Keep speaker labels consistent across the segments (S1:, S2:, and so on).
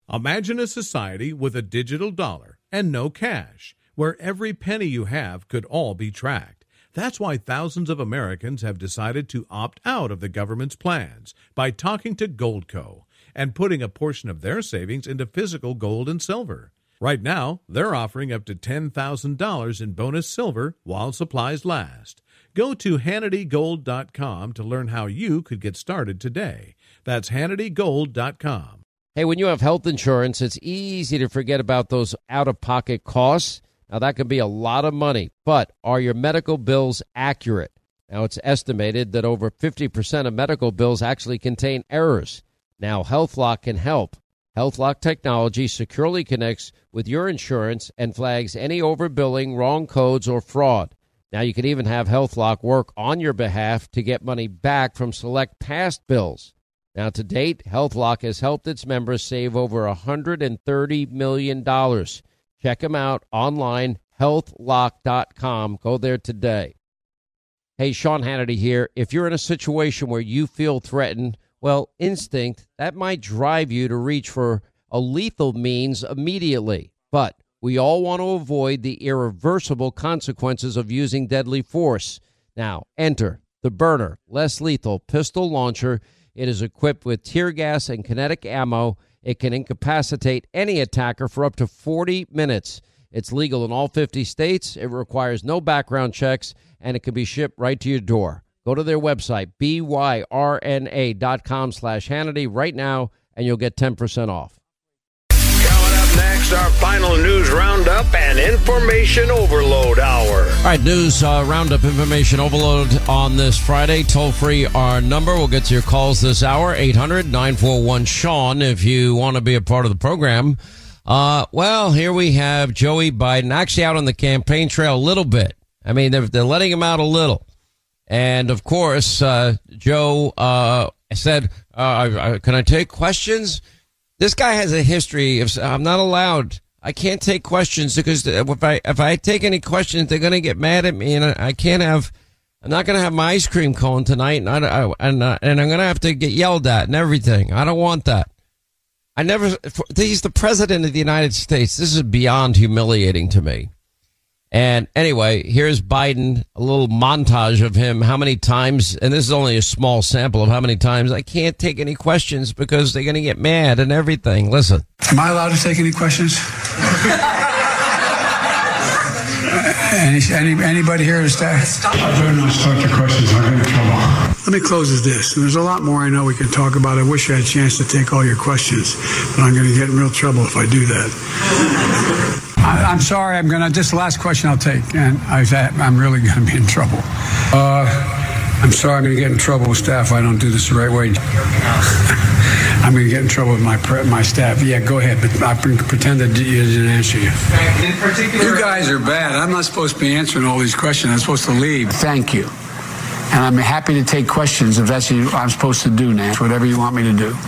S1: Imagine a society with a digital dollar and no cash, where every penny you have could all be tracked. That's why thousands of Americans have decided to opt out of the government's plans by talking to Goldco and putting a portion of their savings into physical gold and silver. Right now, they're offering up to $10,000 in bonus silver while supplies last. Go to HannityGold.com to learn how you could get started today. That's HannityGold.com.
S2: Hey, when you have health insurance, it's easy to forget about those out-of-pocket costs. Now, that can be a lot of money, but are your medical bills accurate? Now, it's estimated that over 50% of medical bills actually contain errors. Now, HealthLock can help. HealthLock technology securely connects with your insurance and flags any overbilling, wrong codes, or fraud. Now, you can even have HealthLock work on your behalf to get money back from select past bills. Now, to date, HealthLock has helped its members save over $130 million. Check them out online, healthlock.com. Go there today. Hey, Sean Hannity here. If you're in a situation where you feel threatened, well, instinct, that might drive you to reach for a lethal means immediately. But we all want to avoid the irreversible consequences of using deadly force. Now, enter the Byrna less lethal pistol launcher. It is equipped with tear gas and kinetic ammo. It can incapacitate any attacker for up to 40 minutes. It's legal in all 50 states. It requires no background checks, and it can be shipped right to your door. Go to their website, byrna.com/Hannity right now, and you'll get 10% off.
S3: Coming up next, our final news roundup and information overload hour.
S2: All right, news roundup, information overload on this Friday. Toll free our number. We'll get to your calls this hour, 800-941-SEAN, if you want to be a part of the program. Well, here we have Joey Biden actually out on the campaign trail a little bit. I mean, they're letting him out a little. And, of course, Joe said, can I take questions? This guy has a history of, I'm not allowed. I can't take questions because if I take any questions, they're going to get mad at me. And I'm not going to have my ice cream cone tonight. And I'm going to have to get yelled at and everything. I don't want that. He's the president of the United States. This is beyond humiliating to me. And anyway, here's Biden, a little montage of him, how many times, and this is only a small sample of how many times, I can't take any questions because they're going to get mad and everything. Listen.
S4: Am I allowed to take any questions? Anybody here is that?
S5: I better not start the questions. I'll get in trouble.
S4: Let me close with this. There's a lot more I know we can talk about. I wish I had a chance to take all your questions, but I'm going to get in real trouble if I do that. I'm sorry. This is the last question I'll take, and I'm really going to be in trouble. I'm sorry. I'm going to get in trouble with staff if I don't do this the right way. I'm going to get in trouble with my staff. Yeah, go ahead, but I pretend that you didn't answer you.
S5: In particular,
S4: you guys are bad. I'm not supposed to be answering all these questions. I'm supposed to leave. Thank you. And I'm happy to take questions if that's what I'm supposed to do, Nance, whatever you want me to do.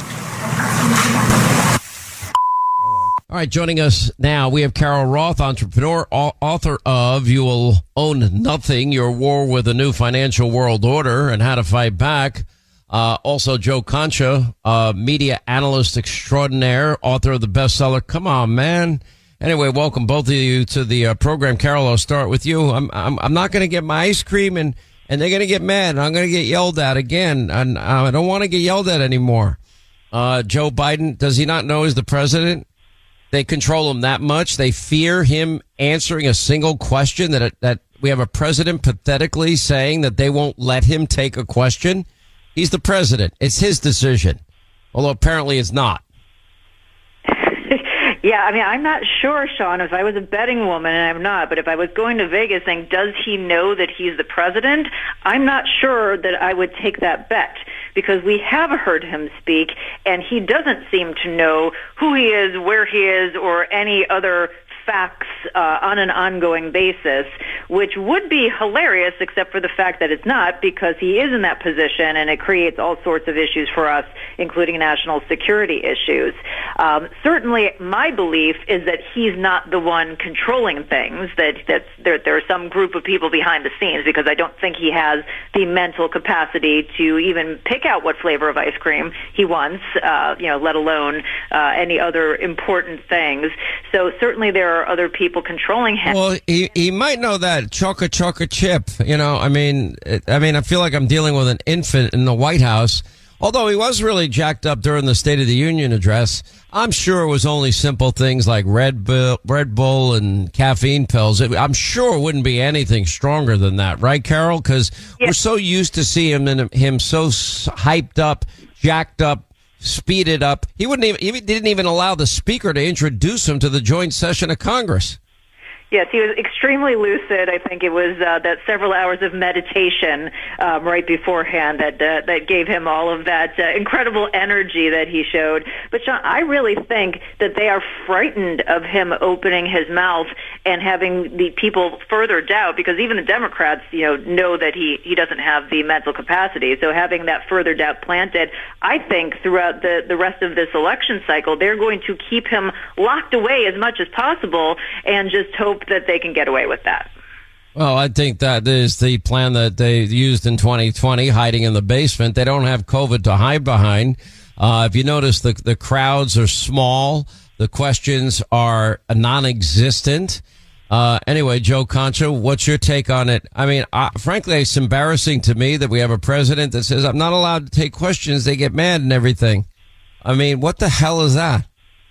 S2: All right, joining us now, we have Carol Roth, entrepreneur, author of You Will Own Nothing, Your War with a New Financial World Order and How to Fight Back. Also, Joe Concha, media analyst extraordinaire, author of the bestseller, Come On, Man. Anyway, welcome both of you to the program. Carol, I'll start with you. I'm not going to get my ice cream, and they're going to get mad, and I'm going to get yelled at again, and I don't want to get yelled at anymore. Joe Biden, does he not know he's the president? They control him that much. They fear him answering a single question, that we have a president pathetically saying that they won't let him take a question. He's the president. It's his decision, although apparently it's not.
S6: Yeah, I mean, I'm not sure, Sean, if I was a betting woman, and I'm not, but if I was going to Vegas saying, does he know that he's the president? I'm not sure that I would take that bet, because we have heard him speak, and he doesn't seem to know who he is, where he is, or any other facts on an ongoing basis, which would be hilarious, except for the fact that it's not, because he is in that position, and it creates all sorts of issues for us, including national security issues. Certainly, my belief is that he's not the one controlling things, that there are some group of people behind the scenes, because I don't think he has the mental capacity to even pick out what flavor of ice cream he wants, let alone any other important things. So certainly there are other people controlling him.
S2: Well, he might know that chocolate chip. I feel like I'm dealing with an infant in the White House. Although he was really jacked up during the State of the Union address, I'm sure it was only simple things like Red Bull and caffeine pills. I'm sure it wouldn't be anything stronger than that, right, Carol? Because we're so used to seeing him so hyped up, jacked up, speeded up. He didn't even allow the speaker to introduce him to the joint session of Congress.
S6: Yes, he was extremely lucid. I think it was that several hours of meditation right beforehand that gave him all of that incredible energy that he showed. But Sean, I really think that they are frightened of him opening his mouth and having the people further doubt, because even the Democrats, know that he doesn't have the mental capacity. So having that further doubt planted, I think throughout the rest of this election cycle, they're going to keep him locked away as much as possible and just hope that they can get away with that.
S2: Well, I think that is the plan that they used in 2020, hiding in the basement. They don't have COVID to hide behind. If you notice, the crowds are small. The questions are non-existent. Anyway, Joe Concha, what's your take on it? I mean, frankly, it's embarrassing to me that we have a president that says, I'm not allowed to take questions. They get mad and everything. I mean, what the hell is that?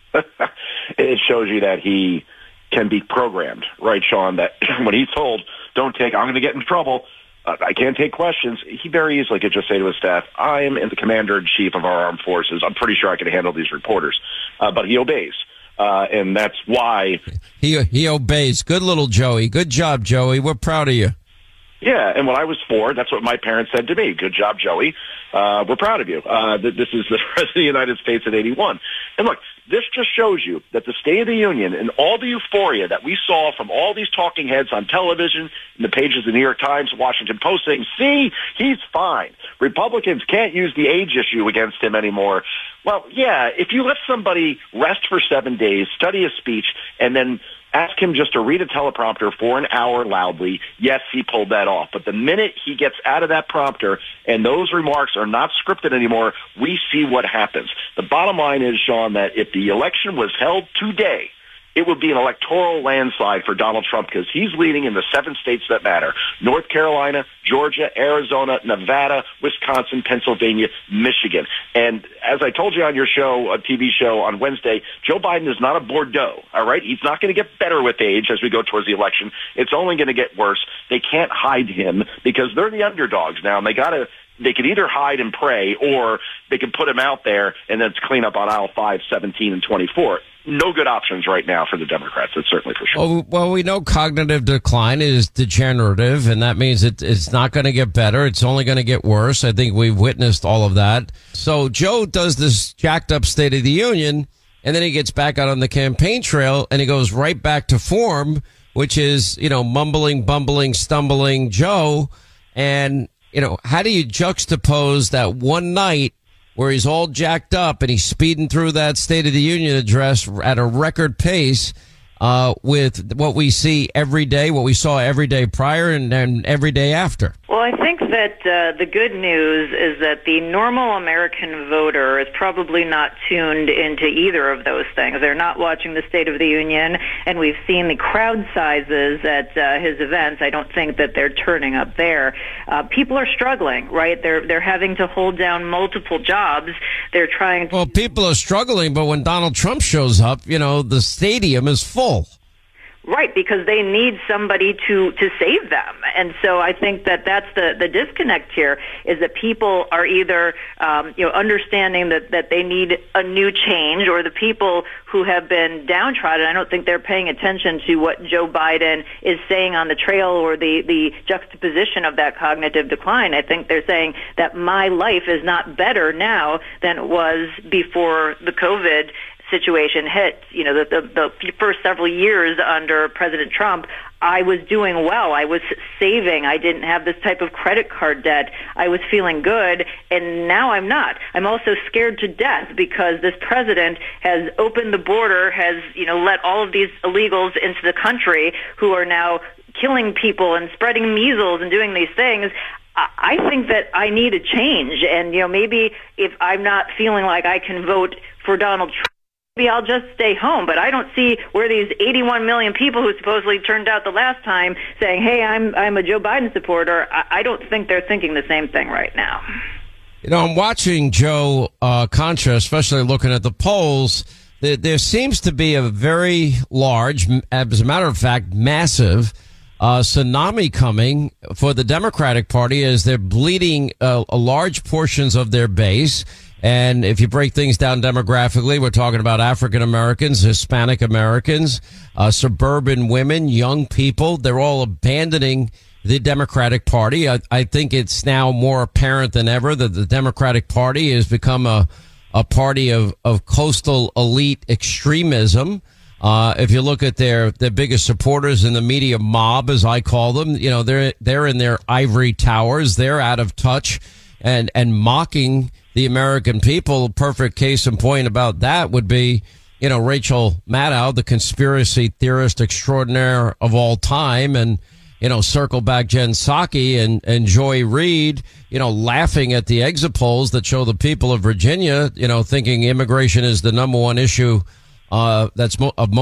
S7: It shows you that he can be programmed, right, Sean, that when he's told, I'm going to get in trouble, I can't take questions, he very easily could just say to his staff, I am the commander-in-chief of our armed forces. I'm pretty sure I can handle these reporters. But he obeys. And that's why...
S2: He obeys. Good little Joey. Good job, Joey. We're proud of you.
S7: Yeah, and when I was 4, that's what my parents said to me. Good job, Joey. We're proud of you. This is the President of the United States at 81. And look, this just shows you that the State of the Union and all the euphoria that we saw from all these talking heads on television, in the pages of the New York Times, Washington Post saying, see, he's fine. Republicans can't use the age issue against him anymore. Well, yeah, if you let somebody rest for 7 days, study a speech, and then ask him just to read a teleprompter for an hour loudly, yes, he pulled that off. But the minute he gets out of that prompter and those remarks are not scripted anymore, we see what happens. The bottom line is, Sean, that if the election was held today, it would be an electoral landslide for Donald Trump, because he's leading in the 7 states that matter: North Carolina, Georgia, Arizona, Nevada, Wisconsin, Pennsylvania, Michigan. And as I told you on your show, a TV show on Wednesday, Joe Biden is not a Bordeaux, all right? He's not going to get better with age as we go towards the election. It's only going to get worse. They can't hide him because they're the underdogs now, and they can either hide and pray, or they can put him out there and then clean up on aisle 5, 17, and 24. No good options right now for the Democrats. That's certainly for sure.
S2: Well, we know cognitive decline is degenerative, and that means it's not going to get better. It's only going to get worse. I think we've witnessed all of that. So Joe does this jacked up State of the Union, and then he gets back out on the campaign trail, and he goes right back to form, which is, mumbling, bumbling, stumbling Joe. And, how do you juxtapose that one night where he's all jacked up and he's speeding through that State of the Union address at a record pace with what we see every day, what we saw every day prior and every day after?
S6: Well, I think that the good news is that the normal American voter is probably not tuned into either of those things. They're not watching the State of the Union, and we've seen the crowd sizes at his events. I don't think that they're turning up there. People are struggling, right? They're having to hold down multiple jobs. They're trying to...
S2: Well, people are struggling, but when Donald Trump shows up, the stadium is full.
S6: Right, because they need somebody to save them. And so I think that that's the disconnect here, is that people are either, understanding that they need a new change, or the people who have been downtrodden, I don't think they're paying attention to what Joe Biden is saying on the trail, or the juxtaposition of that cognitive decline. I think they're saying that my life is not better now than it was before the COVID situation hit, the first several years under President Trump, I was doing well. I was saving. I didn't have this type of credit card debt. I was feeling good, and now I'm not. I'm also scared to death because this president has opened the border, has, let all of these illegals into the country who are now killing people and spreading measles and doing these things. I think that I need a change, and maybe if I'm not feeling like I can vote for Donald Trump, maybe I'll just stay home. But I don't see where these 81 million people who supposedly turned out the last time saying, "Hey, I'm a Joe Biden supporter." I don't think they're thinking the same thing right now.
S2: I'm watching Joe Concha, especially looking at the polls. There seems to be a very large, as a matter of fact, massive tsunami coming for the Democratic Party as they're bleeding large portions of their base. And if you break things down demographically, we're talking about African Americans, Hispanic Americans, suburban women, young people. They're all abandoning the Democratic Party. I think it's now more apparent than ever that the Democratic Party has become a party of coastal elite extremism. If you look at their biggest supporters in the media mob, as I call them, they're in their ivory towers. They're out of touch and mocking the American people. A perfect case in point about that would be, Rachel Maddow, the conspiracy theorist extraordinaire of all time, and, circle back Jen Psaki and Joy Reid, laughing at the exit polls that show the people of Virginia, thinking immigration is the number one issue. That's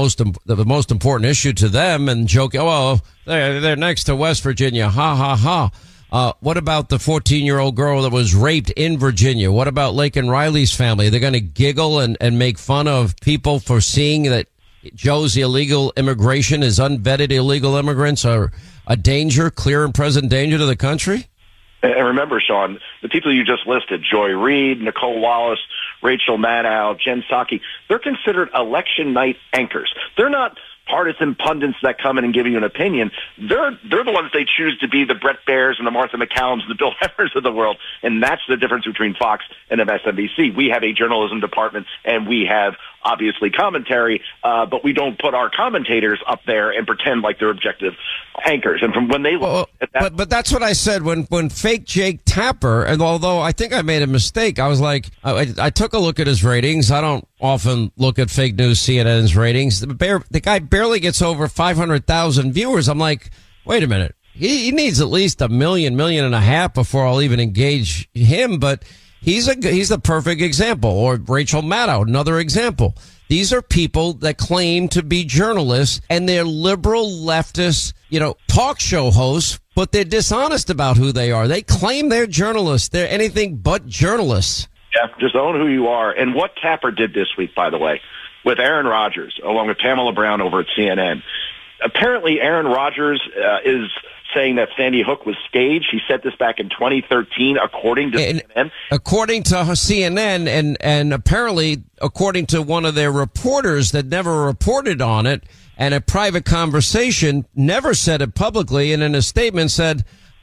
S2: the most important issue to them, and joking, they're next to West Virginia. Ha ha ha. What about the 14-year-old girl that was raped in Virginia? What about Laken Riley's family? They're going to giggle and make fun of people for seeing that Joe's illegal immigration is unvetted illegal immigrants are a danger, clear and present danger to the country?
S7: And remember, Sean, the people you just listed, Joy Reid, Nicole Wallace, Rachel Maddow, Jen Psaki, they're considered election night anchors. They're not partisan pundits that come in and give you an opinion. They're the ones they choose to be the Brett Baiers and the Martha McCallums, the Bill Hemmers of the world. And that's the difference between Fox and MSNBC. We have a journalism department and we have obviously commentary, but we don't put our commentators up there and pretend like they're objective anchors. And from when they look at that,
S2: but that's what I said when fake Jake Tapper, and although I think I made a mistake, I was like, I took a look at his ratings. I don't often look at fake news CNN's ratings. The guy barely gets over 500,000 viewers. I'm like, wait a minute. He needs at least 1.5 million before I'll even engage him. But he's the perfect example. Or Rachel Maddow, another example. These are people that claim to be journalists, and they're liberal leftist, talk show hosts, but they're dishonest about who they are. They claim they're journalists. They're anything but journalists.
S7: Yeah, just own who you are. And what Tapper did this week, by the way, with Aaron Rodgers, along with Pamela Brown over at CNN. Apparently, Aaron Rodgers is saying that Sandy Hook was staged. He said this back in 2013, according to CNN.
S2: According to CNN, and apparently according to one of their reporters that never reported on it, and a private conversation, never said it publicly, and in a statement said,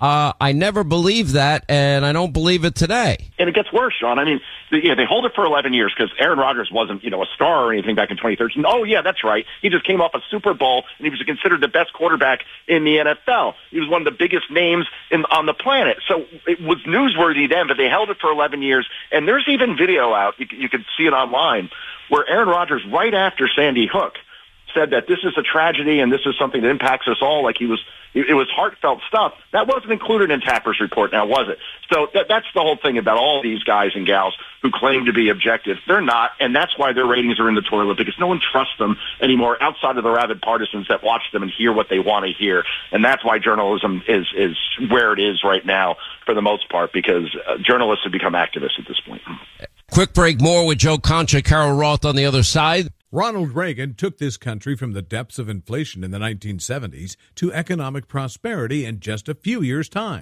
S2: I never believed that, and I don't believe it today.
S7: And it gets worse, Sean. I mean, they hold it for 11 years because Aaron Rodgers wasn't, a star or anything back in 2013. Oh, yeah, that's right. He just came off a Super Bowl, and he was considered the best quarterback in the NFL. He was one of the biggest names on the planet. So it was newsworthy then, but they held it for 11 years. And there's even video out, you can see it online, where Aaron Rodgers, right after Sandy Hook, said that this is a tragedy and this is something that impacts us all. Like it was heartfelt stuff. That wasn't included in Tapper's report, now was it? So that's the whole thing about all these guys and gals who claim to be objective. They're not, and that's why their ratings are in the toilet, because no one trusts them anymore outside of the rabid partisans that watch them and hear what they want to hear. And that's why journalism is where it is right now for the most part, because journalists have become activists at this point.
S2: Quick break, more with Joe Concha, Carol Roth on the other side.
S1: Ronald Reagan took this country from the depths of inflation in the 1970s to economic prosperity in just a few years' time.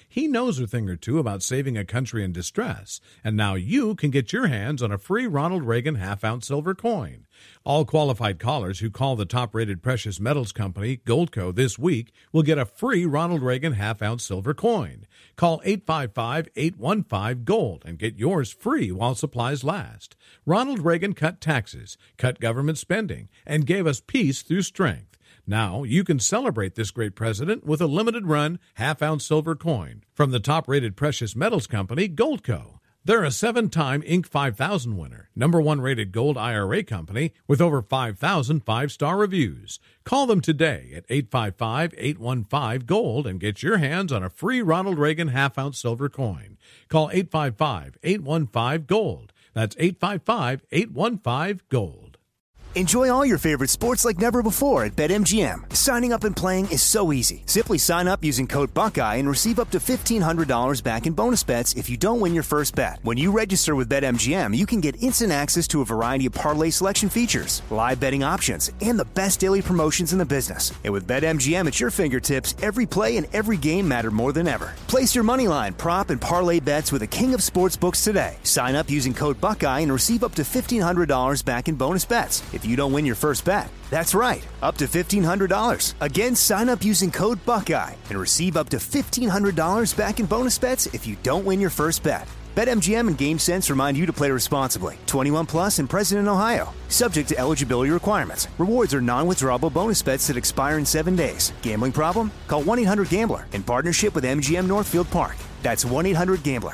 S1: He knows a thing or two about saving a country in distress, and now you can get your hands on a free Ronald Reagan half-ounce silver coin. All qualified callers who call the top-rated precious metals company, Goldco, this week will get a free Ronald Reagan half-ounce silver coin. Call 855-815-GOLD and get yours free while supplies last. Ronald Reagan cut taxes, cut government spending, and gave us peace through strength. Now you can celebrate this great president with a limited-run half-ounce silver coin from the top-rated precious metals company, Goldco. They're a 7-time Inc. 5000 winner, #1 rated gold IRA company with over 5,000 5-star reviews. Call them today at 855-815-GOLD and get your hands on a free Ronald Reagan half-ounce silver coin. Call 855-815-GOLD. That's 855-815-GOLD.
S8: Enjoy all your favorite sports like never before at BetMGM. Signing up and playing is so easy. Simply sign up using code Buckeye and receive up to $1,500 back in bonus bets if you don't win your first bet. When you register with BetMGM, you can get instant access to a variety of parlay selection features, live betting options, and the best daily promotions in the business. And with BetMGM at your fingertips, every play and every game matter more than ever. Place your moneyline, prop, and parlay bets with the king of sportsbooks today. Sign up using code Buckeye and receive up to $1,500 back in bonus bets if you don't win your first bet. That's right, up to $1,500. Again, sign up using code Buckeye and receive up to $1,500 back in bonus bets if you don't win your first bet. BetMGM and GameSense remind you to play responsibly. 21 plus and present in Ohio. Subject to eligibility requirements. Rewards are non-withdrawable bonus bets that expire in 7 days. Gambling problem? Call 1-800-GAMBLER in partnership with MGM Northfield Park. That's 1-800-GAMBLER.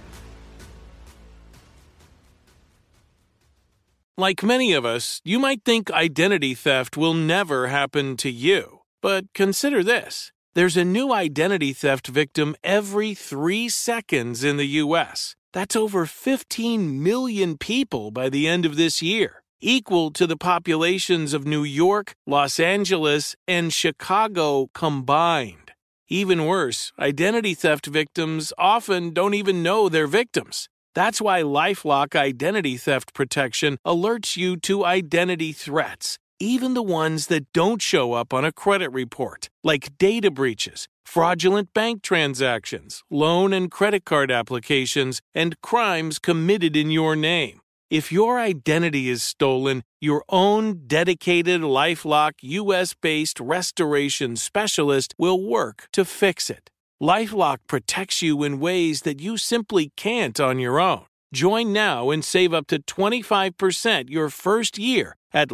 S9: Like many of us, you might think identity theft will never happen to you. But consider this. There's a new identity theft victim every 3 seconds in the U.S. That's over 15 million people by the end of this year, equal to the populations of New York, Los Angeles, and Chicago combined. Even worse, identity theft victims often don't even know they're victims. That's why LifeLock Identity Theft Protection alerts you to identity threats, even the ones that don't show up on a credit report, like data breaches, fraudulent bank transactions, loan and credit card applications, and crimes committed in your name. If your identity is stolen, your own dedicated LifeLock U.S.-based restoration specialist will work to fix it. LifeLock protects you in ways that you simply can't on your own. Join now and save up to 25% your first year at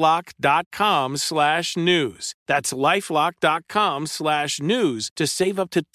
S9: LifeLock.com/news. That's LifeLock.com/news to save up to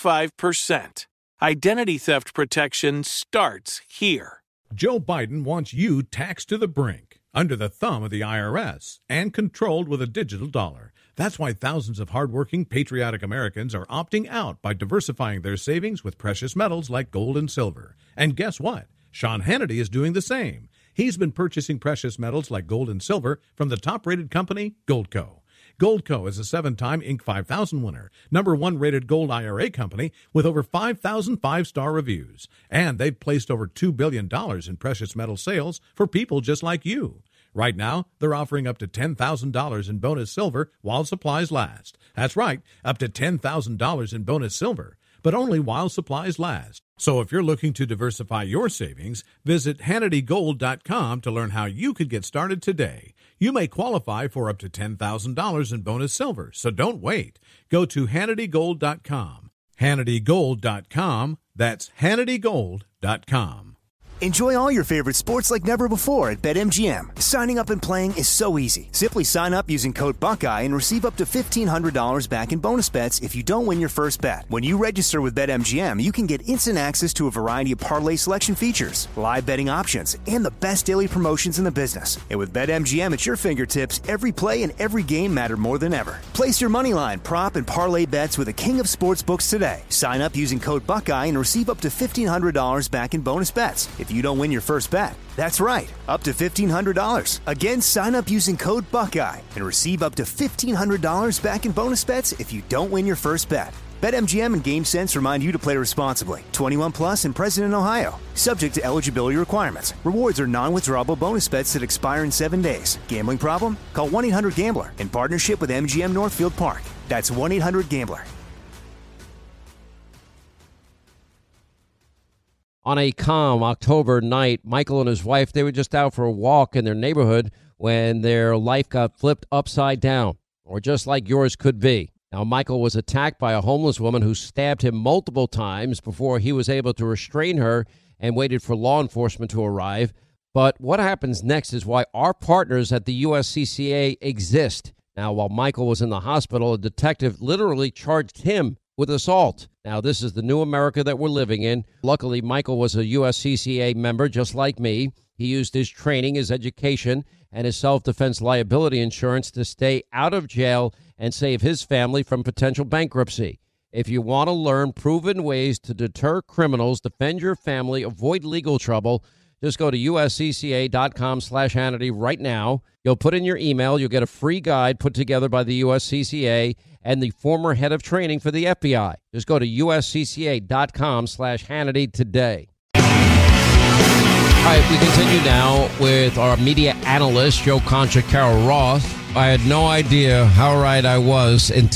S9: 25%. Identity theft protection starts here.
S1: Joe Biden wants you taxed to the brink, under the thumb of the IRS, and controlled with a digital dollar. That's why thousands of hardworking, patriotic Americans are opting out by diversifying their savings with precious metals like gold and silver. And guess what? Sean Hannity is doing the same. He's been purchasing precious metals like gold and silver from the top-rated company, Goldco. Goldco is a 7-time Inc. 5000 winner, #1 rated gold IRA company with over 5,000 5-star reviews. And they've placed over $2 billion in precious metal sales for people just like you. Right now, they're offering up to $10,000 in bonus silver while supplies last. That's right, up to $10,000 in bonus silver, but only while supplies last. So if you're looking to diversify your savings, visit HannityGold.com to learn how you could get started today. You may qualify for up to $10,000 in bonus silver, so don't wait. Go to HannityGold.com. HannityGold.com. That's HannityGold.com.
S8: Enjoy all your favorite sports like never before at BetMGM. Signing up and playing is so easy. Simply sign up using code Buckeye and receive up to $1,500 back in bonus bets if you don't win your first bet. When you register with BetMGM, you can get instant access to a variety of parlay selection features, live betting options, and the best daily promotions in the business. And with BetMGM at your fingertips, every play and every game matter more than ever. Place your moneyline, prop, and parlay bets with the king of sportsbooks today. Sign up using code Buckeye and receive up to $1,500 back in bonus bets if you don't win your first bet. That's right, up to $1,500. Again, sign up using code Buckeye and receive up to $1,500 back in bonus bets if you don't win your first bet. BetMGM and GameSense remind you to play responsibly. 21 plus and present in Ohio. Subject to eligibility requirements. Rewards are non-withdrawable bonus bets that expire in 7 days. Gambling problem? Call 1-800-GAMBLER in partnership with MGM Northfield Park. That's 1-800-GAMBLER.
S2: On a calm October night, Michael and his wife, they were just out for a walk in their neighborhood when their life got flipped upside down, or just like yours could be. Now, Michael was attacked by a homeless woman who stabbed him multiple times before he was able to restrain her and waited for law enforcement to arrive. But what happens next is why our partners at the USCCA exist. Now, while Michael was in the hospital, a detective literally charged him with assault. Now, this is the new America that we're living in. Luckily, Michael was a USCCA member just like me. He used his training, his education, and his self-defense liability insurance to stay out of jail and save his family from potential bankruptcy. If you want to learn proven ways to deter criminals, defend your family, avoid legal trouble, just go to uscca.com/Hannity right now. You'll put in your email. You'll get a free guide put together by the USCCA and the former head of training for the FBI. Just go to uscca.com/Hannity today. All right, we continue now with our media analyst, Joe Concha, Carol Ross. I had no idea how right I was. In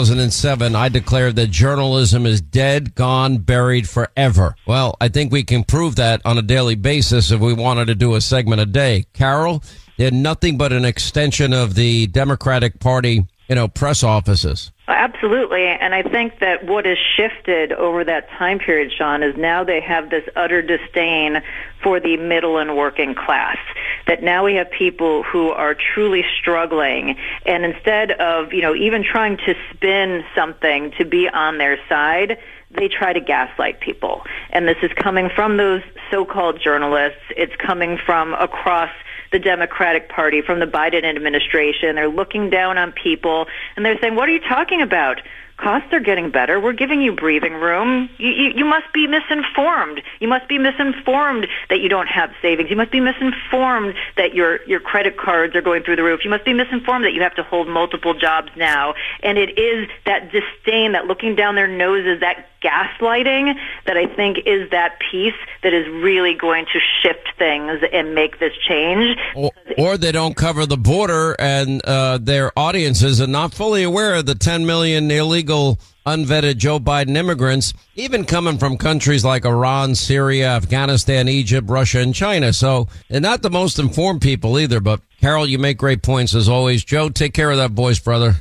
S2: 2007, I declared that journalism is dead, gone, buried forever. Well, I think we can prove that on a daily basis if we wanted to do a segment a day. Carol, they're nothing but an extension of the Democratic Party, press offices.
S6: Absolutely. And I think that what has shifted over that time period, Sean, is now they have this utter disdain for the middle and working class. That now we have people who are truly struggling. And instead of, even trying to spin something to be on their side, they try to gaslight people. And this is coming from those so-called journalists. It's coming from across the Democratic Party, from the Biden administration. They're looking down on people, and they're saying, what are you talking about? Costs are getting better. We're giving you breathing room. You must be misinformed. You must be misinformed that you don't have savings. You must be misinformed that your credit cards are going through the roof. You must be misinformed that you have to hold multiple jobs now. And it is that disdain, that looking down their noses, that gaslighting that I think is that piece that is really going to shift things and make this change.
S2: Or they don't cover the border, and their audiences are not fully aware of the 10 million illegal, unvetted Joe Biden immigrants, even coming from countries like Iran, Syria, Afghanistan, Egypt, Russia, and China. So they're not the most informed people either. But Carol, you make great points as always. Joe, take care of that voice, brother.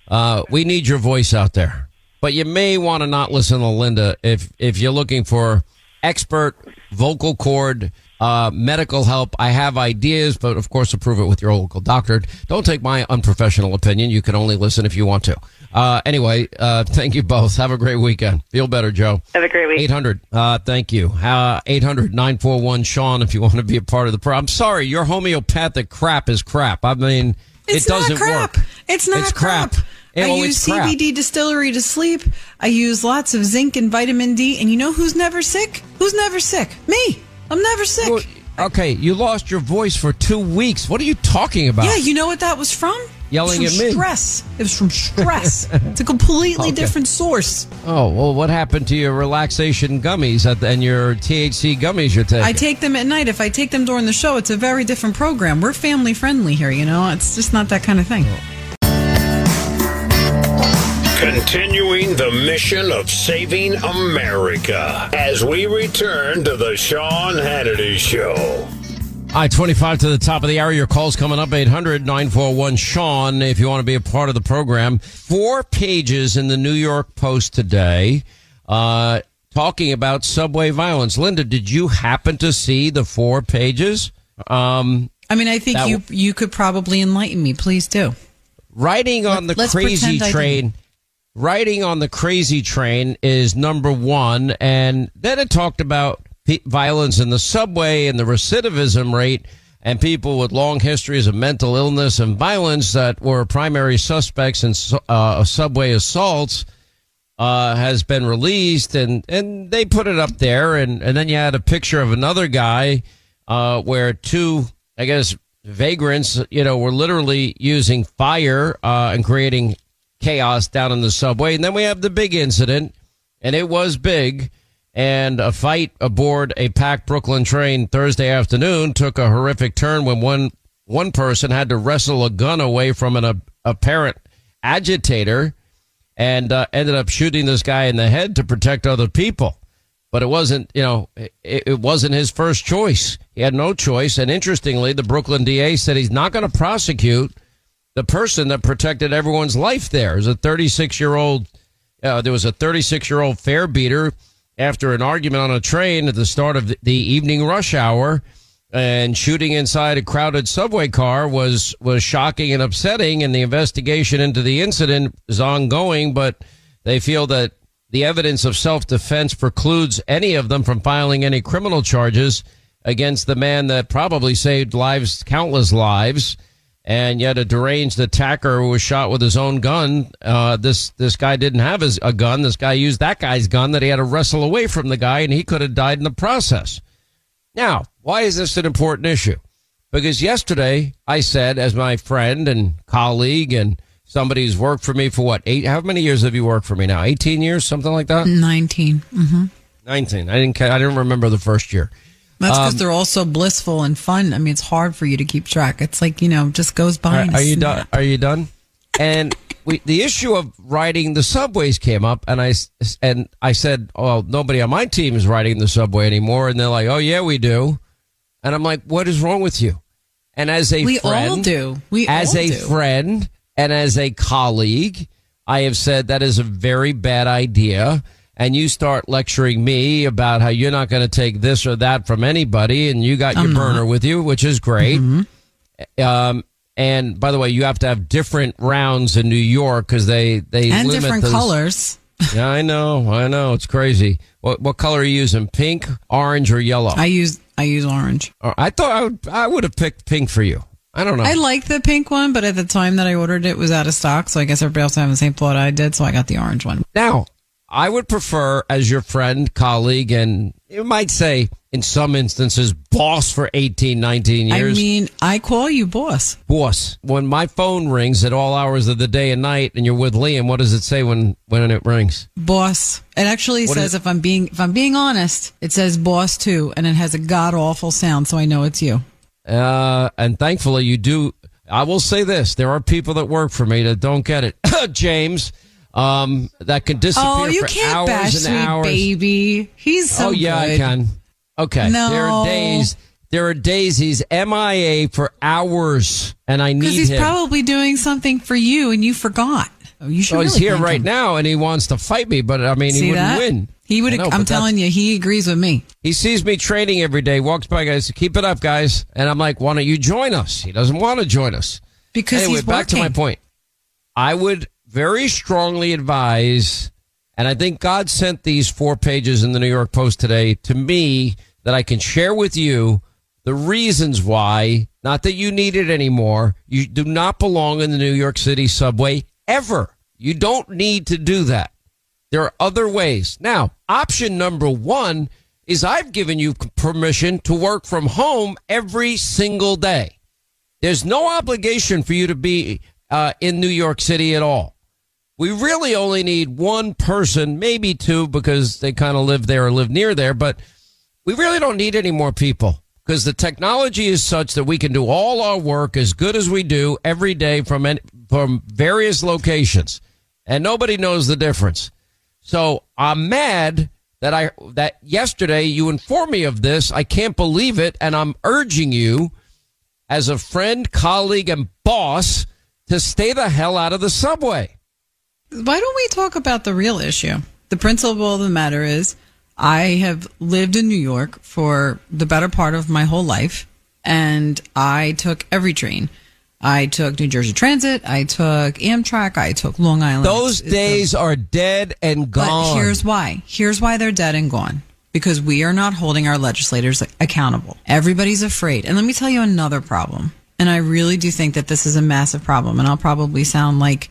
S2: We need your voice out there. But you may want to not listen to Linda if you're looking for expert vocal cord medical help. I have ideas, but of course approve it with your local doctor. Don't take my unprofessional opinion. You can only listen if you want to. Anyway, thank you both. Have a great weekend. Feel better, Joe.
S6: Have a great week.
S2: 800. Thank you. 800-941-SEAN if you want to be a part of the program. I'm sorry, your homeopathic crap is crap. I mean, it doesn't
S10: crap.
S2: work.
S10: It's not crap. I use CBD Distillery to sleep. I use lots of zinc and vitamin D. And you know who's never sick? Who's never sick? Me. I'm never sick.
S2: Well, okay, you lost your voice for 2 weeks. What are you talking about?
S10: Yeah, you know what that was from?
S2: Yelling at me.
S10: Stress. It was from stress. It's a completely different source.
S2: Oh, well, what happened to your relaxation gummies and your THC gummies you're taking?
S10: I take them at night. If I take them during the show, it's a very different program. We're family friendly here, It's just not that kind of thing.
S3: Continuing the mission of saving America as we return to the Sean Hannity Show.
S2: I-25 to the top of the hour. Your call's coming up, 800-941-SEAN, if you want to be a part of the program. 4 pages in the New York Post today talking about subway violence. Linda, did you happen to see the 4 pages?
S10: I think you could probably enlighten me. Please do.
S2: Writing on the crazy train. Writing on the crazy train is number 1, and then it talked about violence in the subway and the recidivism rate and people with long histories of mental illness and violence that were primary suspects in subway assaults has been released, and they put it up there, and then you had a picture of another guy where 2, I guess, vagrants, were literally using fire and creating chaos down in the subway. And then we have the big incident, and it was big, and a fight aboard a packed Brooklyn train Thursday afternoon took a horrific turn when one person had to wrestle a gun away from an apparent agitator and ended up shooting this guy in the head to protect other people. But it wasn't, it wasn't his first choice. He had no choice. And interestingly, the Brooklyn DA said he's not going to prosecute the person that protected everyone's life there. It was a 36-year-old. There was a 36-year-old fare beater after an argument on a train at the start of the evening rush hour, and shooting inside a crowded subway car was shocking and upsetting. And the investigation into the incident is ongoing, but they feel that the evidence of self-defense precludes any of them from filing any criminal charges against the man that probably saved lives, countless lives, and yet a deranged attacker who was shot with his own gun. This guy didn't have a gun. This guy used that guy's gun that he had to wrestle away from the guy, and he could have died in the process. Now, why is this an important issue? Because yesterday I said, as my friend and colleague and somebody who's worked for me for how many years have you worked for me now? 18 years, something like that?
S10: 19. Mm-hmm.
S2: 19. I didn't remember the first year.
S10: That's because they're all so blissful and fun. I mean, it's hard for you to keep track. It's like, just goes by.
S2: Are you done? Are you done? And the issue of riding the subways came up, and I said, oh, nobody on my team is riding the subway anymore. And they're like, oh, yeah, we do. And I'm like, what is wrong with you? And as a
S10: we
S2: friend,
S10: all do.
S2: Friend and as a colleague, I have said that is a very bad idea. And you start lecturing me about how you're not going to take this or that from anybody, and you got your burner with you, which is great. Mm-hmm. And by the way, you have to have different rounds in New York because they
S10: and
S2: limit
S10: different colors.
S2: Yeah, I know, it's crazy. What color are you using? Pink, orange, or yellow?
S10: I use orange.
S2: I thought I would have picked pink for you. I don't know.
S10: I like the pink one, but at the time that I ordered it was out of stock, so I guess everybody else having the same thought I did, so I got the orange one.
S2: Now, I would prefer, as your friend, colleague, and you might say, in some instances, boss for 18, 19 years.
S10: I mean, I call you boss.
S2: Boss. When my phone rings at all hours of the day and night and you're with Liam, what does it say when it rings?
S10: Boss. It actually says, if I'm being honest, it says boss too, and it has a god-awful sound, so I know it's you.
S2: And thankfully you do. I will say this. There are people that work for me that don't get it. James. That can disappear for hours and hours.
S10: Oh, you can't bash Sweet Baby. He's so good.
S2: I can. Okay.
S10: No.
S2: There are days he's MIA for hours, and I need him.
S10: Because he's probably doing something for you, and you forgot. Oh, you should really
S2: he's here
S10: thank
S2: right
S10: him.
S2: now, and he wants to fight me, but I mean, he wouldn't win.
S10: He would. I'm telling you, he agrees with me.
S2: He sees me training every day, walks by, guys, keep it up, guys. And I'm like, why don't you join us? He doesn't want to join us.
S10: Because
S2: anyway,
S10: he's
S2: back
S10: working.
S2: to my point. I would very strongly advise, and I think God sent these 4 pages in the New York Post today to me that I can share with you the reasons why, not that you need it anymore. You do not belong in the New York City subway ever. You don't need to do that. There are other ways. Now, option number 1 is I've given you permission to work from home every single day. There's no obligation for you to be in New York City at all. We really only need one person, maybe 2, because they kind of live there or live near there. But we really don't need any more people because the technology is such that we can do all our work as good as we do every day from various locations. And nobody knows the difference. So I'm mad that yesterday you informed me of this. I can't believe it. And I'm urging you as a friend, colleague, and boss to stay the hell out of the subway.
S10: Why don't we talk about the real issue? The principle of the matter is I have lived in New York for the better part of my whole life, and I took every train. I took New Jersey Transit, I took Amtrak, I took Long Island.
S2: Those days are dead and gone.
S10: But here's why. Here's why they're dead and gone. Because we are not holding our legislators accountable. Everybody's afraid. And let me tell you another problem. And I really do think that this is a massive problem. And I'll probably sound like,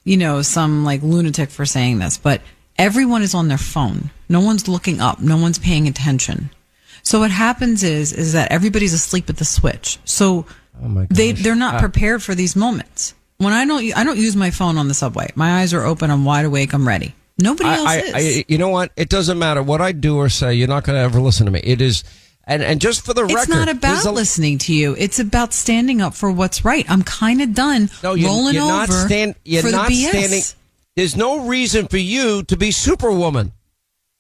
S10: some like lunatic for saying this. But everyone is on their phone. No one's looking up. No one's paying attention. So what happens is that everybody's asleep at the switch. So they're not prepared for these moments. When I don't use my phone on the subway. My eyes are open. I'm wide awake. I'm ready. Nobody else is.
S2: You know what? It doesn't matter what I do or say. You're not going to ever listen to me. It is, and just for the record,
S10: it's not about listening to you. It's about standing up for what's right. I'm kind of done rolling over for the BS.
S2: There's no reason for you to be Superwoman.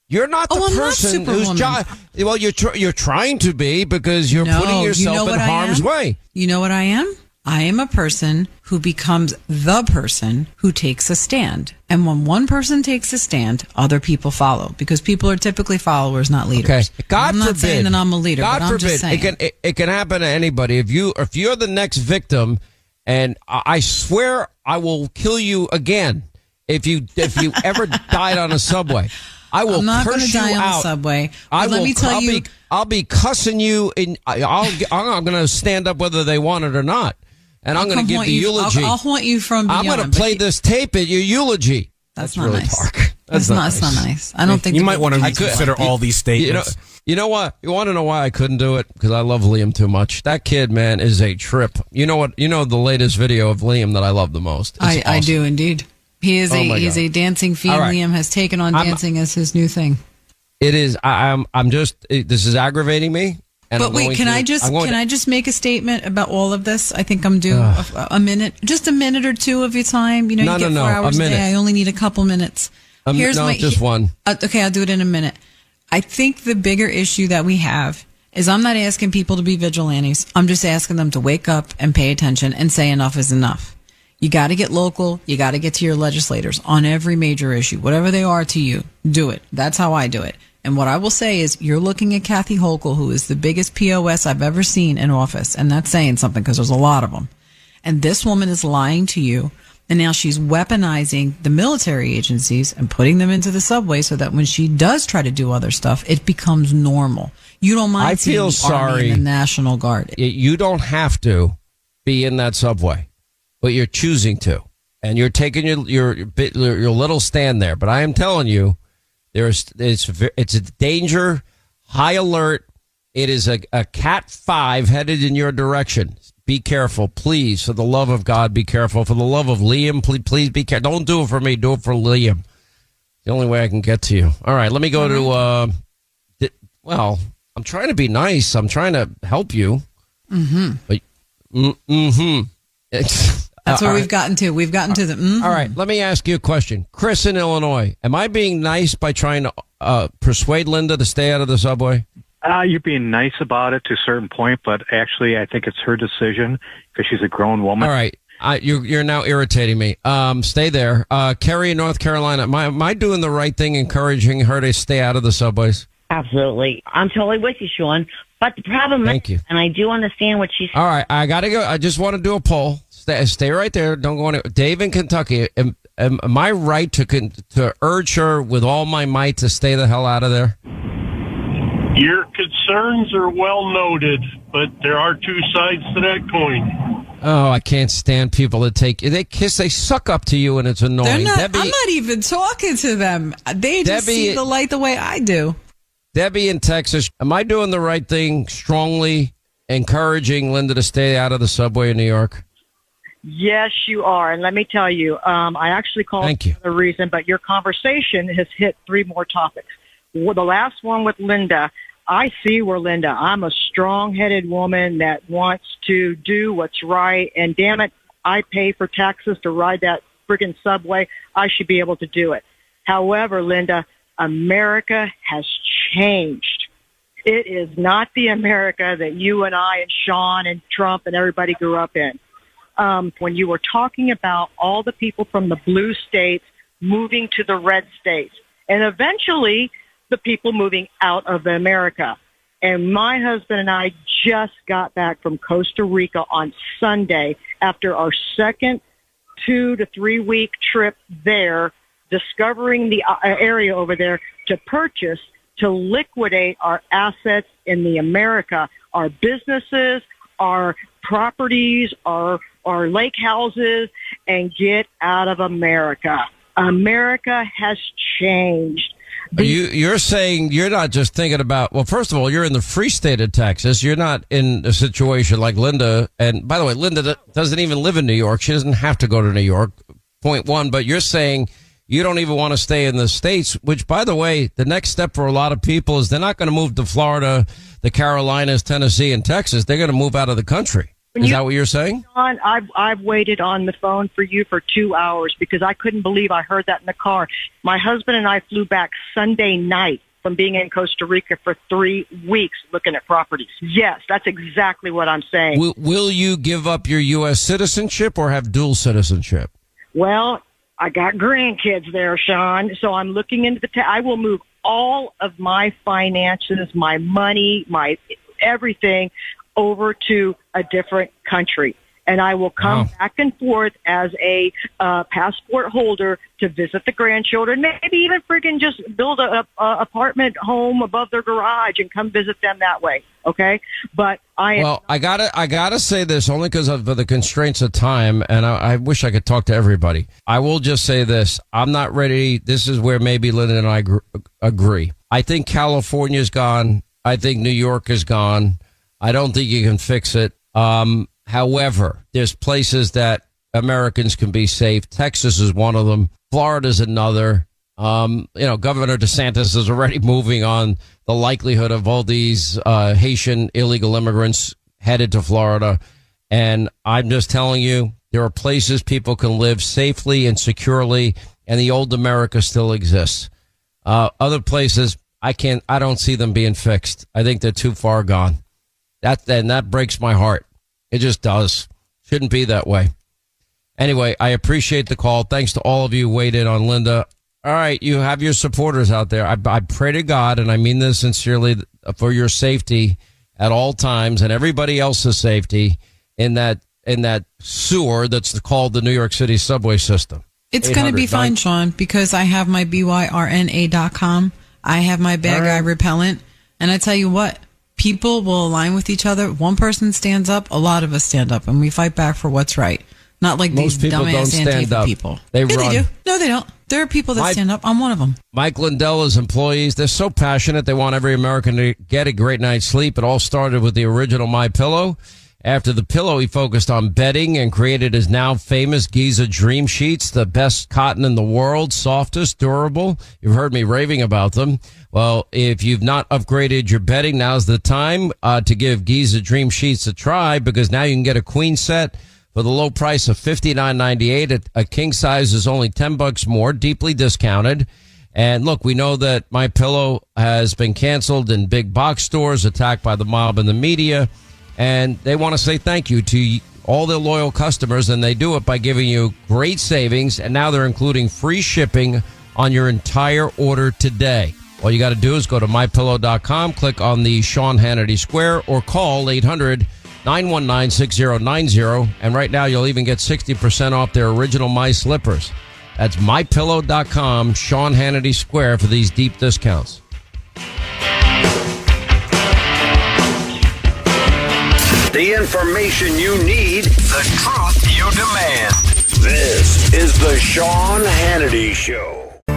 S2: You're not the
S10: I'm not
S2: person who's
S10: Superwoman.
S2: well, you're trying to be because you're
S10: No,
S2: putting yourself
S10: you know
S2: in
S10: what I
S2: harm's
S10: am?
S2: way.
S10: You know what I am? I am a person who becomes the person who takes a stand. And when one person takes a stand, other people follow because people are typically followers, not leaders.
S2: Okay. God
S10: I'm not
S2: forbid,
S10: saying that I'm a leader,
S2: God
S10: but I'm
S2: forbid,
S10: just saying.
S2: it can happen to anybody. If you're the next victim, and I swear I will kill you again if you ever died on a subway. I will
S10: I'm not going to
S2: curse you
S10: die on
S2: out.
S10: the subway.
S2: I
S10: But let
S2: will.
S10: me tell you.
S2: I'll be cussing you, and I'm going to stand up whether they want it or not, and I'm going to give the eulogy.
S10: I'll haunt you from beyond.
S2: I'm going to play this tape at your eulogy.
S10: That's
S2: not
S10: really
S2: nice.
S10: dark. That's not nice. I don't think
S11: you might want to reconsider all these
S2: statements. You know what? You want to know why I couldn't do it? Because I love Liam too much. That kid, man, is a trip. You know what? You know the latest video of Liam that I love the most. It's awesome.
S10: I do indeed. He is a dancing fiend.
S2: All right.
S10: Liam has taken on dancing as his new thing.
S2: It is. I'm just. This is aggravating me. And
S10: But wait, can I just make a statement about all of this? I think I'm due a minute, just a minute or two of your time. You know, you get 4 hours a day. I only need a couple minutes.
S2: Just one.
S10: Okay, I'll do it in a minute. I think the bigger issue that we have is I'm not asking people to be vigilantes. I'm just asking them to wake up and pay attention and say enough is enough. You got to get local. You got to get to your legislators on every major issue, whatever they are to you. Do it. That's how I do it. And what I will say is you're looking at Kathy Hochul, who is the biggest POS I've ever seen in office. And that's saying something because there's a lot of them. And this woman is lying to you. And now she's weaponizing the military agencies and putting them into the subway so that when she does try to do other stuff, it becomes normal. You don't mind
S2: I
S10: seeing
S2: feel
S10: the
S2: sorry.
S10: Army and the National Guard.
S2: You don't have to be in that subway, but you're choosing to. And you're taking your little stand there. But I am telling you, it's a danger, high alert. It is a Cat 5 headed in your direction. Be careful, please. For the love of God, be careful. For the love of Liam, please be careful. Don't do it for me. Do it for Liam. The only way I can get to you. All right, let me go to, I'm trying to be nice. I'm trying to help you.
S10: Mm-hmm.
S2: But,
S10: That's where we've gotten to. We've gotten to the. Mm-hmm.
S2: All right, let me ask you a question. Chris in Illinois, am I being nice by trying to persuade Linda to stay out of the subway?
S12: You're being nice about it to a certain point, but actually I think it's her decision because she's a grown woman.
S2: All right. You're now irritating me. Stay there. Kerry in North Carolina, am I doing the right thing encouraging her to stay out of the subways?
S13: Absolutely. I'm totally with you, Sean. But the problem
S2: Thank you.
S13: and I do understand what she's saying.
S2: All right, I got to go. I just want to do a poll. Stay right there. Don't go anywhere. Dave in Kentucky, am I right to urge her with all my might to stay the hell out of there?
S14: Your concerns are well noted, but there are two sides to that coin.
S2: Oh, I can't stand people that they suck up to you, and it's annoying.
S10: I'm not even talking to them. They just see the light the way I do.
S2: Debbie in Texas, am I doing the right thing strongly encouraging Linda to stay out of the subway in New York?
S15: Yes, you are. And let me tell you, I actually called for the reason, but your conversation has hit three more topics. Well, the last one with Linda, I see where Linda, I'm a strong-headed woman that wants to do what's right. And damn it, I pay for taxes to ride that friggin' subway. I should be able to do it. However, Linda, America has changed. It is not the America that you and I and Sean and Trump and everybody grew up in. When you were talking about all the people from the blue states moving to the red states, and eventually the people moving out of America. And my husband and I just got back from Costa Rica on Sunday after our second 2 to 3 week trip there, discovering the area over there to purchase, to liquidate our assets in the America, our businesses, our properties, our lake houses, and get out of America. America has changed.
S2: You're saying you're not just thinking about, well, first of all, you're in the free state of Texas. You're not in a situation like Linda. And by the way, Linda doesn't even live in New York. She doesn't have to go to New York, point one. But you're saying you don't even want to stay in the states, which, by the way, the next step for a lot of people is they're not going to move to Florida, the Carolinas, Tennessee, and Texas. They're going to move out of the country. Is that what you're saying?
S15: Sean, I've waited on the phone for you for 2 hours because I couldn't believe I heard that in the car. My husband and I flew back Sunday night from being in Costa Rica for 3 weeks looking at properties. Yes, that's exactly what I'm saying.
S2: Will you give up your U.S. citizenship or have dual citizenship?
S15: Well, I got grandkids there, Sean, so I'm looking into I will move all of my finances, my money, my everything over to a different country. And I will come back and forth as a passport holder to visit the grandchildren, maybe even freaking just build a apartment home above their garage and come visit them that way. Okay. But
S2: I gotta say this only because of the constraints of time. And I wish I could talk to everybody. I will just say this. I'm not ready. This is where maybe Linda and I agree. I think California's gone. I think New York is gone. I don't think you can fix it. However, there's places that Americans can be safe. Texas is one of them. Florida's another. Governor DeSantis is already moving on the likelihood of all these Haitian illegal immigrants headed to Florida. And I'm just telling you, there are places people can live safely and securely, and the old America still exists. Other places, I don't see them being fixed. I think they're too far gone. That breaks my heart. It just does. Shouldn't be that way. Anyway, I appreciate the call. Thanks to all of you who weighed in on Linda. All right, you have your supporters out there. I pray to God, and I mean this sincerely, for your safety at all times and everybody else's safety in that sewer that's called the New York City subway system.
S10: It's going to be fine, Sean, because I have my BYRNA.com. I have my bad guy repellent. And I tell you what, people will align with each other. One person stands up, a lot of us stand up, and we fight back for what's right. Not like
S2: most
S10: these
S2: people
S10: dumbass
S2: don't stand
S10: Antifa
S2: up.
S10: people.
S2: They
S10: run.
S2: They
S10: do. No, they don't. There are people that stand up. I'm one of them.
S2: Mike Lindell's employees, they're so passionate. They want every American to get a great night's sleep. It all started with the original MyPillow. After the pillow, he focused on bedding and created his now famous Giza Dream Sheets, the best cotton in the world, softest, durable. You've heard me raving about them. Well, if you've not upgraded your bedding, now's the time to give Giza Dream Sheets a try, because now you can get a queen set for the low price of $59.98. A king size is only $10 more, deeply discounted. And look, we know that MyPillow has been canceled in big box stores, attacked by the mob and the media. And they want to say thank you to all their loyal customers, and they do it by giving you great savings. And now they're including free shipping on your entire order today. All you got to do is go to MyPillow.com, click on the Sean Hannity Square, or call 800-919-6090. And right now, you'll even get 60% off their original My Slippers. That's MyPillow.com, Sean Hannity Square, for these deep discounts.
S3: The information you need, the truth you demand. This is the Sean Hannity Show.
S2: All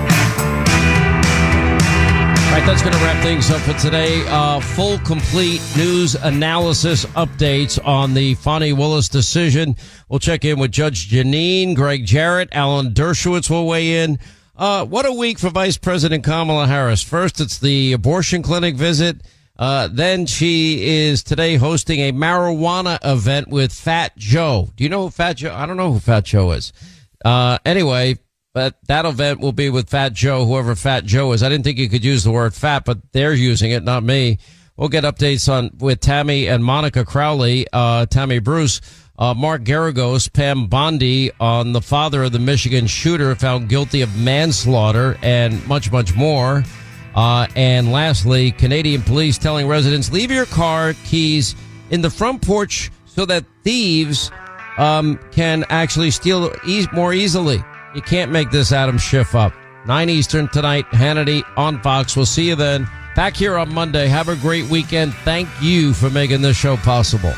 S2: right, that's going to wrap things up for today. Full, complete news analysis updates on the Fani Willis decision. We'll check in with Judge Janine, Greg Jarrett, Alan Dershowitz will weigh in. What a week for Vice President Kamala Harris. First, it's the abortion clinic visit. Then she is today hosting a marijuana event with Fat Joe. Do you know who Fat Joe? I don't know who Fat Joe is. Anyway, but that event will be with Fat Joe, whoever Fat Joe is. I didn't think you could use the word fat, but they're using it, not me. We'll get updates with Tammy and Monica Crowley, Tammy Bruce, Mark Garagos, Pam Bondi on the father of the Michigan shooter found guilty of manslaughter, and much, much more. And lastly, Canadian police telling residents, leave your car keys in the front porch so that thieves can actually steal more easily. You can't make this Adam Schiff up. 9 Eastern tonight, Hannity on Fox. We'll see you then. Back here on Monday. Have a great weekend. Thank you for making this show possible.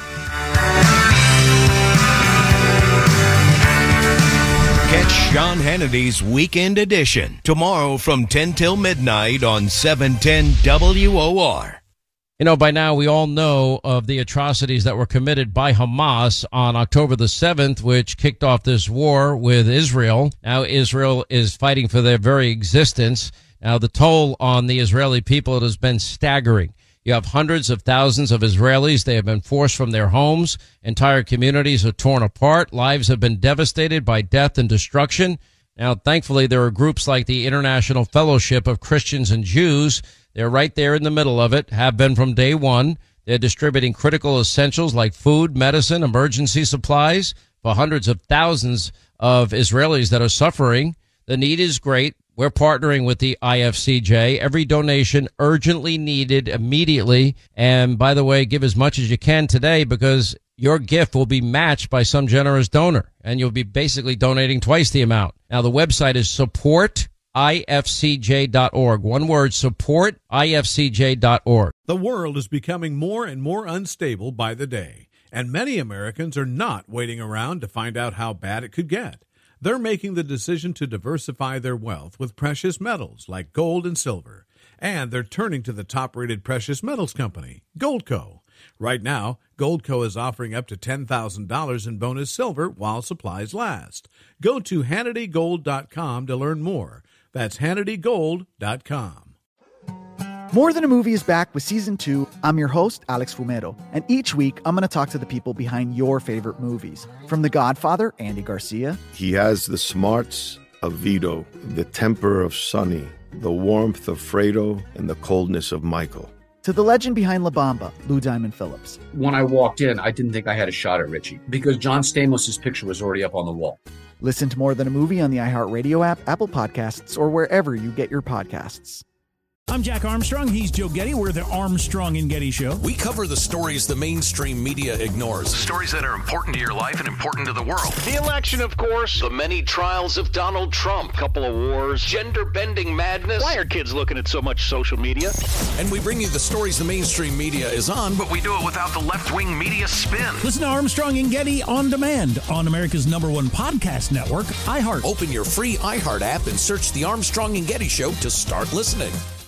S11: Catch Sean Hannity's Weekend Edition tomorrow from 10 till midnight on 710 WOR.
S2: You know, by now we all know of the atrocities that were committed by Hamas on October the 7th, which kicked off this war with Israel. Now Israel is fighting for their very existence. Now the toll on the Israeli people has been staggering. You have hundreds of thousands of Israelis. They have been forced from their homes. Entire communities are torn apart. Lives have been devastated by death and destruction. Now, thankfully, there are groups like the International Fellowship of Christians and Jews. They're right there in the middle of it, have been from day one. They're distributing critical essentials like food, medicine, emergency supplies for hundreds of thousands of Israelis that are suffering. The need is great. We're partnering with the IFCJ. Every donation urgently needed immediately. And by the way, give as much as you can today because your gift will be matched by some generous donor and you'll be basically donating twice the amount. Now, the website is supportifcj.org. One word, supportifcj.org.
S1: The world is becoming more and more unstable by the day, and many Americans are not waiting around to find out how bad it could get. They're making the decision to diversify their wealth with precious metals like gold and silver, and they're turning to the top-rated precious metals company, Goldco. Right now, Goldco is offering up to $10,000 in bonus silver while supplies last. Go to HannityGold.com to learn more. That's HannityGold.com.
S16: More Than a Movie is back with Season 2. I'm your host, Alex Fumero, and each week I'm going to talk to the people behind your favorite movies. From The Godfather, Andy Garcia.
S17: He has the smarts of Vito, the temper of Sonny, the warmth of Fredo, and the coldness of Michael.
S16: To the legend behind La Bamba, Lou Diamond Phillips.
S18: When I walked in, I didn't think I had a shot at Richie because John Stamos' picture was already up on the wall.
S16: Listen to More Than a Movie on the iHeartRadio app, Apple Podcasts, or wherever you get your podcasts.
S19: I'm Jack Armstrong. He's Joe Getty. We're the Armstrong and Getty Show.
S20: We cover the stories the mainstream media ignores. The stories that are important to your life and important to the world.
S3: The election, of course. The many trials of Donald Trump. Couple of wars. Gender-bending madness. Why are kids looking at so much social media?
S20: And we bring you the stories the mainstream media is on, but we do it without the left-wing media spin.
S19: Listen to Armstrong and Getty on demand on America's #1 podcast network, iHeart.
S20: Open your free iHeart app and search the Armstrong and Getty Show to start listening.